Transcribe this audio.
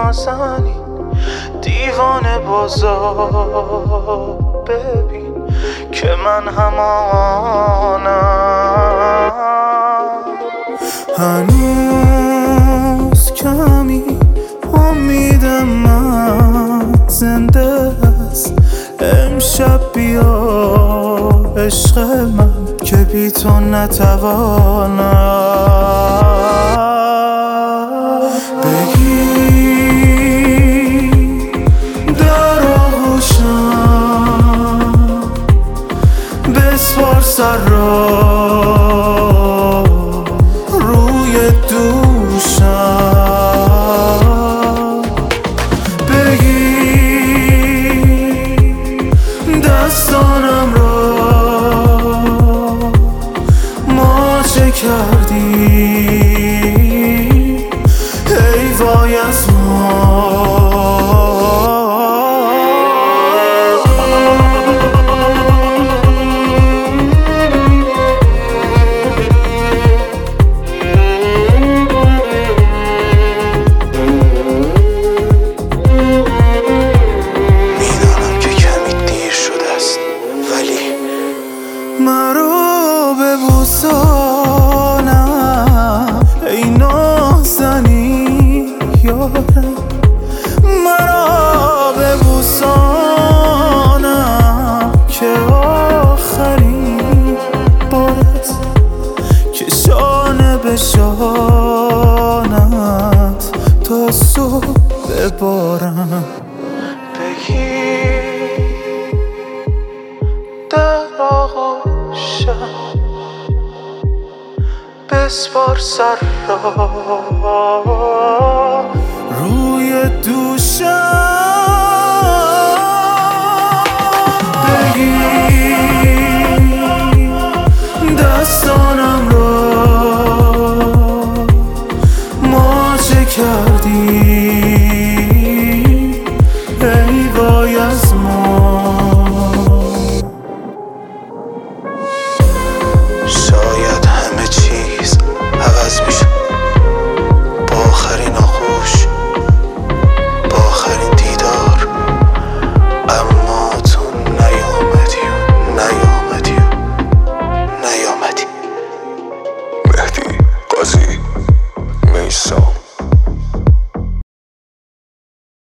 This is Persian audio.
نازنین دیوانه بازار ببین که من همانم. هنوز کمی امیدم من زنده است. امشب بیا عشق من که بی تو نتوانم. بگی در آغوشم بسپار سر را روی دوشم. بگی دستانم را ما چه کردیم ای وای از ما. مرا ببوسانم ای نازنین یارم، مرا ببوسانم که آخرین بار است که شانه به شانت تا صبح ببارم. بگی در آغوشم بسپار سر را روی دوشم.